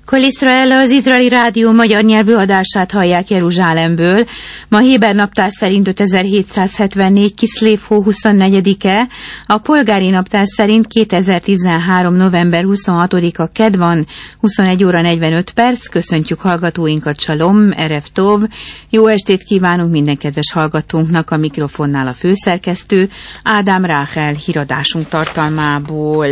Kol Israel, az izraeli rádió magyar nyelvű adását hallják Jeruzsálemből. Ma héber naptár szerint 5774. Kiszlév hó 24-e, a polgári naptár szerint 2013. november 26-a kedd van, 21 óra 45 perc. Köszöntjük hallgatóinkat, Salom, Erev Tov. Jó estét kívánunk minden kedves hallgatónknak, a mikrofonnál a főszerkesztő, Ádám Ráhel híradásunk tartalmából.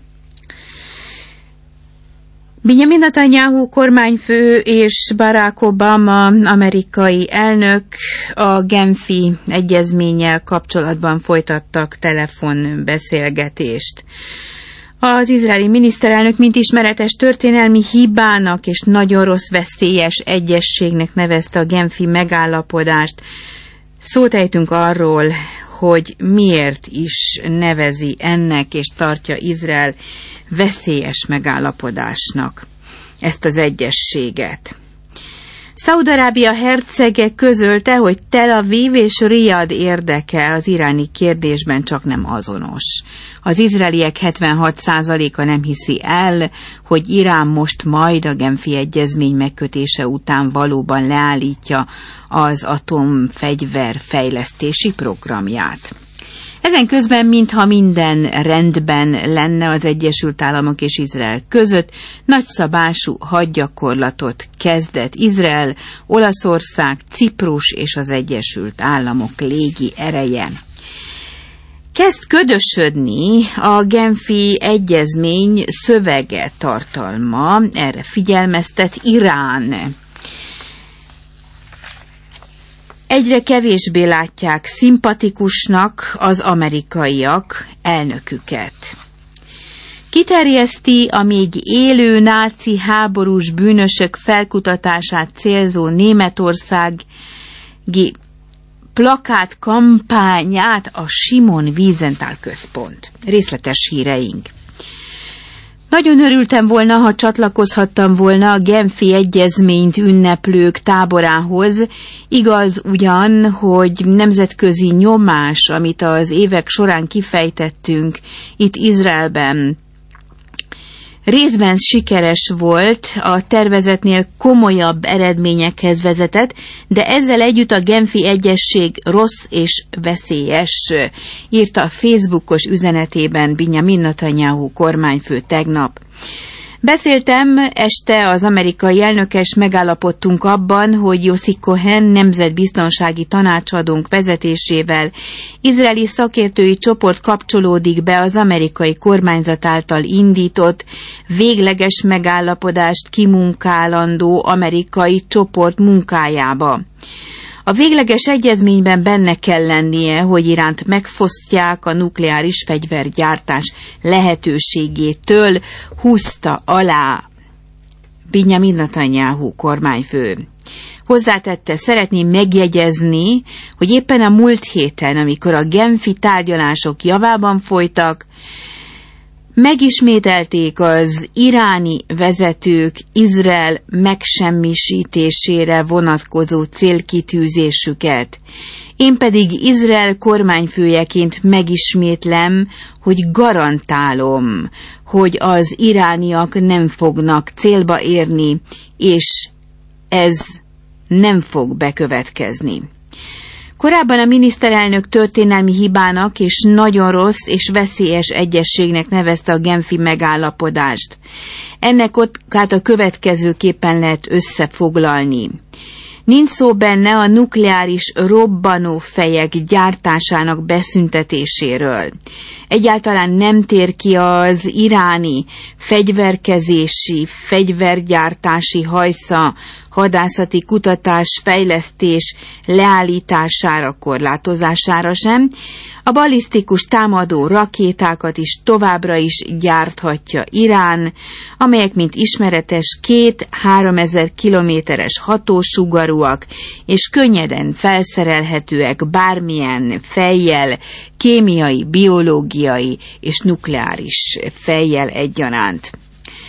Benjamin Netanyahu kormányfő és Barack Obama amerikai elnök a Genfi egyezménnyel kapcsolatban folytattak telefonbeszélgetést. Az izraeli miniszterelnök, mint ismeretes, történelmi hibának és nagyon rossz, veszélyes egyezségnek nevezte a Genfi megállapodást. Szót ejtünk arról, hogy miért is nevezi ennek és tartja Izrael veszélyes megállapodásnak ezt az egyezséget. Szaúd-Arábia hercege közölte, hogy Tel Aviv és Riad érdeke az iráni kérdésben csak nem azonos. Az izraeliek 76%-a nem hiszi el, hogy Irán most majd a Genfi egyezmény megkötése után valóban leállítja az atomfegyver fejlesztési programját. Ezen közben, mintha minden rendben lenne az Egyesült Államok és Izrael között, nagyszabású hadgyakorlatot kezdett Izrael, Olaszország, Ciprus és az Egyesült Államok légi ereje. Kezd ködösödni a Genfi egyezmény szövege, tartalma, erre figyelmeztet Irán. Egyre kevésbé látják szimpatikusnak az amerikaiak elnöküket. Kiterjeszti a még élő náci háborús bűnösök felkutatását célzó németországi plakátkampányát a Simon Wiesenthal központ. Részletes híreink. Nagyon örültem volna, ha csatlakozhattam volna a Genfi egyezményt ünneplők táborához. Igaz ugyan, hogy nemzetközi nyomás, amit az évek során kifejtettünk itt Izraelben, részben sikeres volt, a tervezetnél komolyabb eredményekhez vezetett, de ezzel együtt a Genfi egyezség rossz és veszélyes, írta a Facebookos üzenetében Benjamin Netanyahu kormányfő tegnap. Beszéltem este az amerikai elnökkel, és megállapodtunk abban, hogy Yossi Cohen nemzetbiztonsági tanácsadónk vezetésével izraeli szakértői csoport kapcsolódik be az amerikai kormányzat által indított, végleges megállapodást kimunkálandó amerikai csoport munkájába. A végleges egyezményben benne kell lennie, hogy Iránt megfosztják a nukleáris fegyvergyártás lehetőségétől, húzta alá Benjamin Netanyahu kormányfő. Hozzátette, szeretném megjegyezni, hogy éppen a múlt héten, amikor a Genfi tárgyalások javában folytak, megismételték az iráni vezetők Izrael megsemmisítésére vonatkozó célkitűzésüket. Én pedig Izrael kormányfőjeként megismétlem, hogy garantálom, hogy az irániak nem fognak célba érni, és ez nem fog bekövetkezni. Korábban a miniszterelnök történelmi hibának és nagyon rossz és veszélyes egyezségnek nevezte a Genfi megállapodást. Ennek okát a következőképpen lehet összefoglalni. Nincs szó benne a nukleáris robbanófejek gyártásának beszüntetéséről. Egyáltalán nem tér ki az iráni fegyverkezési, fegyvergyártási hajsza, hadászati kutatás, fejlesztés leállítására, korlátozására sem. A balisztikus támadó rakétákat is továbbra is gyárthatja Irán, amelyek, mint ismeretes, 2-3000 kilométeres hatósugarúak, és könnyeden felszerelhetőek bármilyen fejjel, kémiai, biológiai és nukleáris fejjel egyaránt.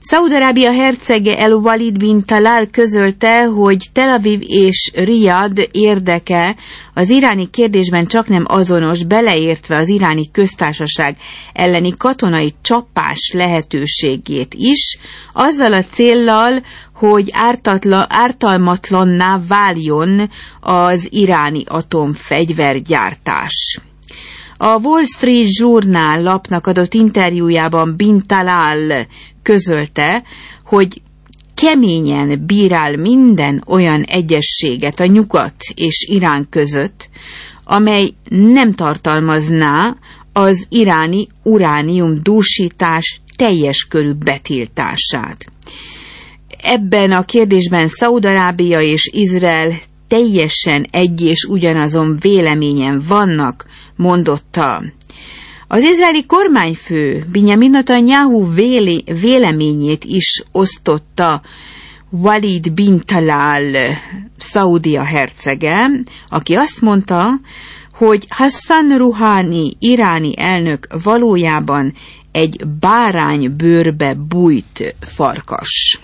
Szaúd-Arábia hercege El-Walid bin Talal közölte, hogy Tel Aviv és Rijad érdeke az iráni kérdésben csaknem azonos, beleértve az iráni köztársaság elleni katonai csapás lehetőségét is, azzal a céllal, hogy ártalmatlanná váljon az iráni atomfegyvergyártás. A Wall Street Journal lapnak adott interjújában bin Talal közölte, hogy keményen bírál minden olyan egyezséget a nyugat és Irán között, amely nem tartalmazná az iráni uránium dúsítás teljes körű betiltását. Ebben a kérdésben Szaúd-Arábia és Izrael teljesen egy és ugyanazon véleményen vannak, mondotta. Az izraeli kormányfő Binyamin Netanyahu véleményét is osztotta Walid bin Talal, Szaúdia hercege, aki azt mondta, hogy Hassan Rouhani iráni elnök valójában egy báránybőrbe bújt farkas.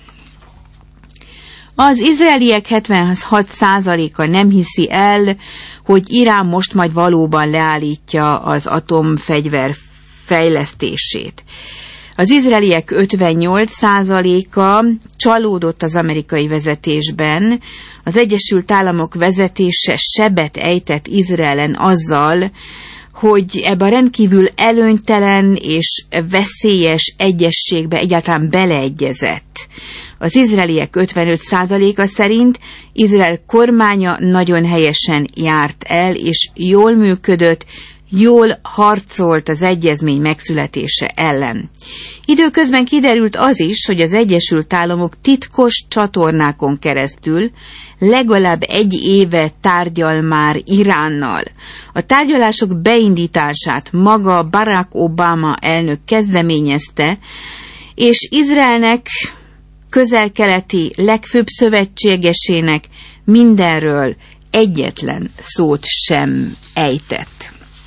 Az izraeliek 76%-a nem hiszi el, hogy Irán most majd valóban leállítja az atomfegyver fejlesztését. Az izraeliek 58%-a csalódott az amerikai vezetésben. Az Egyesült Államok vezetése sebet ejtett Izraelen azzal, hogy ebbe a rendkívül előnytelen és veszélyes egyezségbe egyáltalán beleegyezett. Az izraeliek 55%-a szerint Izrael kormánya nagyon helyesen járt el, és jól működött, jól harcolt az egyezmény megszületése ellen. Időközben kiderült az is, hogy az Egyesült Államok titkos csatornákon keresztül legalább 1 éve tárgyal már Iránnal. A tárgyalások beindítását maga Barack Obama elnök kezdeményezte, és Izraelnek, közel-keleti legfőbb szövetségesének mindenről egyetlen szót sem ejtett.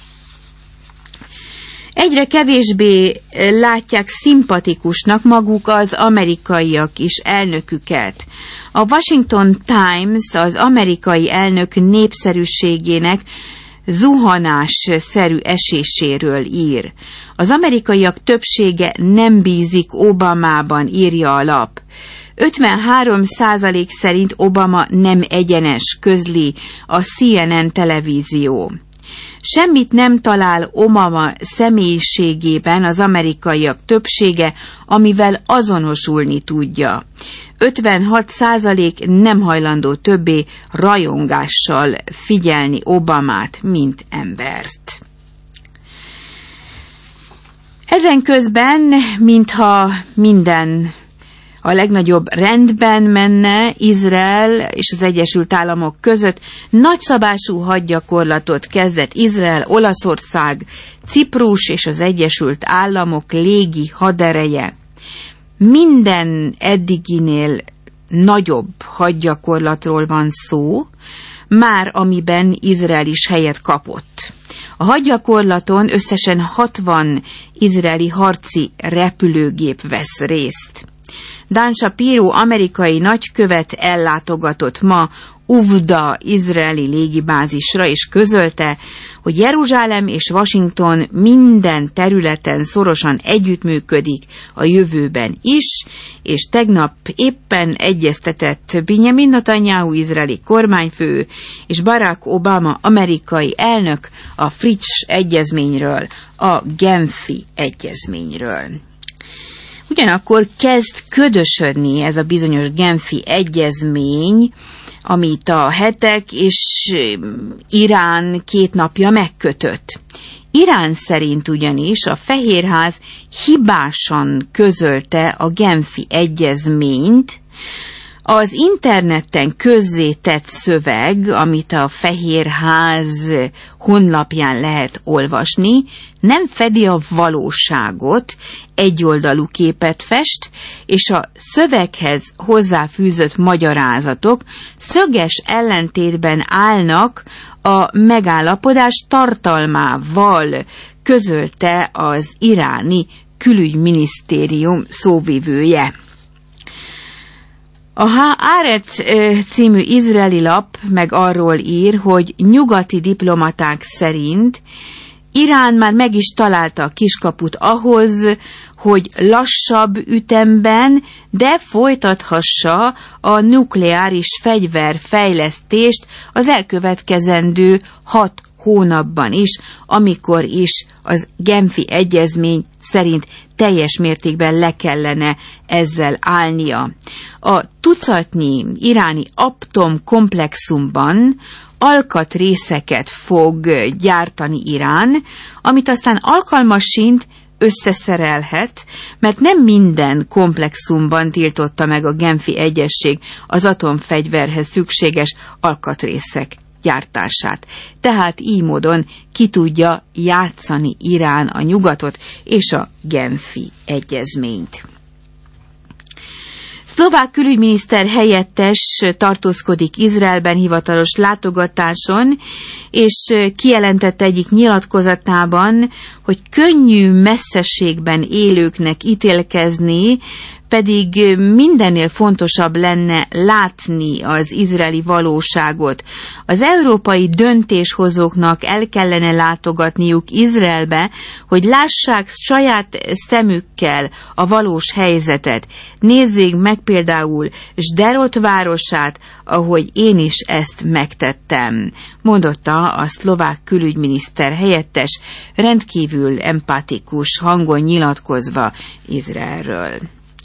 Egyre kevésbé látják szimpatikusnak maguk az amerikaiak is elnöküket. A Washington Times az amerikai elnök népszerűségének zuhanásszerű eséséről ír. Az amerikaiak többsége nem bízik Obamában, írja a lap. 53% szerint Obama nem egyenes, közli a CNN televízió. Semmit nem talál Obama személyiségében az amerikaiak többsége, amivel azonosulni tudja. 56% nem hajlandó többé rajongással figyelni Obamát, mint embert. Ezen közben, mintha minden a legnagyobb rendben menne Izrael és az Egyesült Államok között, nagyszabású hadgyakorlatot kezdett Izrael, Olaszország, Ciprus és az Egyesült Államok légi hadereje. Minden eddiginél nagyobb hadgyakorlatról van szó, már amiben Izrael is helyet kapott. A hadgyakorlaton összesen 60 izraeli harci repülőgép vesz részt. Dan Shapiro amerikai nagykövet ellátogatott ma Uvda izraeli légibázisra, és közölte, hogy Jeruzsálem és Washington minden területen szorosan együttműködik a jövőben is, és tegnap éppen egyeztetett Binyamin Netanyahu izraeli kormányfő és Barack Obama amerikai elnök a friss egyezményről, a Genfi egyezményről. Ugyanakkor kezd ködösödni ez a bizonyos Genfi egyezmény, amit a hetek és Irán 2 napja megkötött. Irán szerint ugyanis a Fehérház hibásan közölte a Genfi egyezményt. Az interneten közzétett szöveg, amit a Fehérház honlapján lehet olvasni, nem fedi a valóságot, egyoldalú képet fest, és a szöveghez hozzáfűzött magyarázatok szöges ellentétben állnak a megállapodás tartalmával, közölte az iráni külügyminisztérium szóvivője. A Haaretz című izraeli lap meg arról ír, hogy nyugati diplomaták szerint Irán már meg is találta a kiskaput ahhoz, hogy lassabb ütemben, de folytathassa a nukleáris fegyverfejlesztést az elkövetkezendő 6 hónapban is, amikor is az Genfi egyezmény szerint teljes mértékben le kellene ezzel állnia. A tucatnyi iráni atomkomplexumban alkatrészeket fog gyártani Irán, amit aztán alkalmasint összeszerelhet, mert nem minden komplexumban tiltotta meg a Genfi egyezség az atomfegyverhez szükséges alkatrészek gyártását. Tehát így módon ki tudja játszani Irán a nyugatot és a Genfi egyezményt. Szlovák külügyminiszter helyettes tartózkodik Izraelben hivatalos látogatáson, és kijelentette egyik nyilatkozatában, hogy könnyű messzeségben élőknek ítélkezni, pedig mindennél fontosabb lenne látni az izraeli valóságot. Az európai döntéshozóknak el kellene látogatniuk Izraelbe, hogy lássák saját szemükkel a valós helyzetet. Nézzék meg például Sderot városát, ahogy én is ezt megtettem, mondotta a szlovák külügyminiszter helyettes, rendkívül empatikus hangon nyilatkozva Izraelről.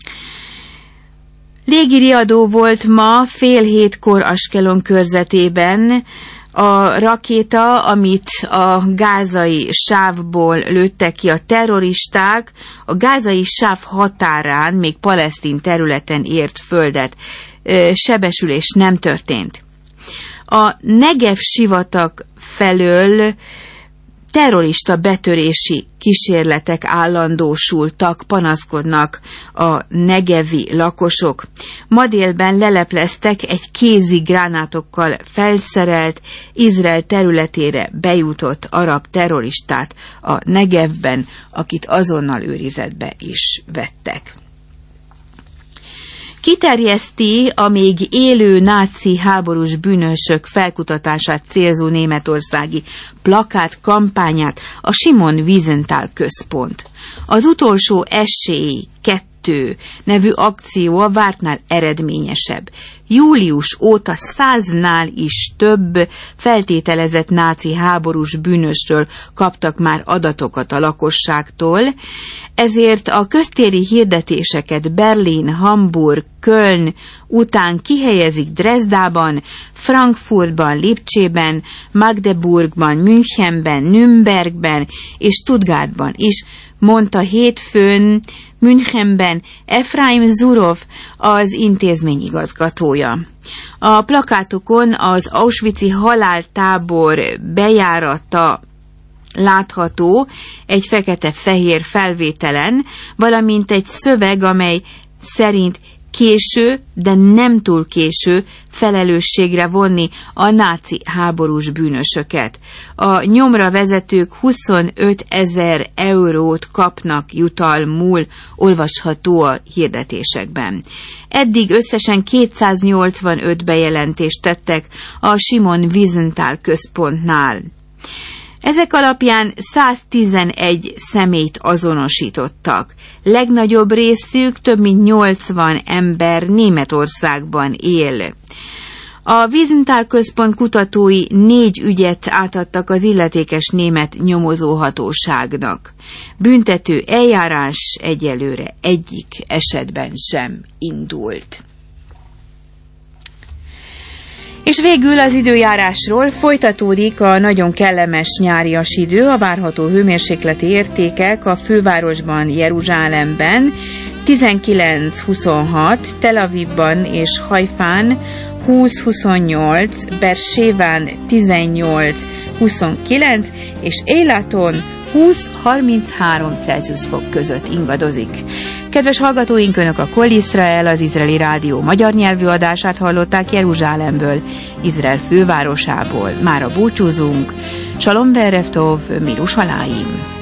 Légiriadó volt ma 6:30 Askelon körzetében. A rakéta, amit a gázai sávból lőttek ki a terroristák, a gázai sáv határán, még palesztin területen ért földet. Sebesülés nem történt. A Negev sivatag felől terrorista betörési kísérletek állandósultak, panaszkodnak a negevi lakosok. Ma délben lelepleztek egy kézi gránátokkal felszerelt, Izrael területére bejutott arab terroristát a Negevben, akit azonnal őrizetbe is vettek. Kiterjeszti a még élő náci háborús bűnösök felkutatását célzó németországi plakát kampányát a Simon Wiesenthal központ. Az utolsó esély 2 nevű akció a vártnál eredményesebb. Július óta 100-nál is több feltételezett náci háborús bűnösről kaptak már adatokat a lakosságtól, ezért a köztéri hirdetéseket Berlin, Hamburg, Köln után kihelyezik Dresdában, Frankfurtban, Lipcsében, Magdeburgban, Münchenben, Nürnbergben és Stuttgartban is, mondta hétfőn Münchenben Efraim Zurov, az intézmény igazgatója. A plakátokon az auschwitzi haláltábor bejárata látható egy fekete-fehér felvételen, valamint egy szöveg, amely szerint késő, de nem túl késő felelősségre vonni a náci háborús bűnösöket. A nyomra vezetők 25 000 eurót kapnak jutalmul, olvasható a hirdetésekben. Eddig összesen 285 bejelentést tettek a Simon Wiesenthal központnál. Ezek alapján 111 személyt azonosítottak. Legnagyobb részük, több mint 80 ember Németországban él. A Wiesenthal központ kutatói 4 ügyet átadtak az illetékes német nyomozóhatóságnak. Büntető eljárás egyelőre egyik esetben sem indult. És végül az időjárásról folytatódik a nagyon kellemes nyárias idő, a várható hőmérsékleti értékek a fővárosban, Jeruzsálemben 19-26, Tel Avivban és Hajfán 20-28, Berseván 18-29 és Eilaton 20-33 Celsius fok között ingadozik. Kedves hallgatóink, Önök a Kol Israel, az izraeli rádió magyar nyelvű adását hallották Jeruzsálemből, Izrael fővárosából. Mára búcsúzunk. Shalom ve'erev tov, Mirushalayim.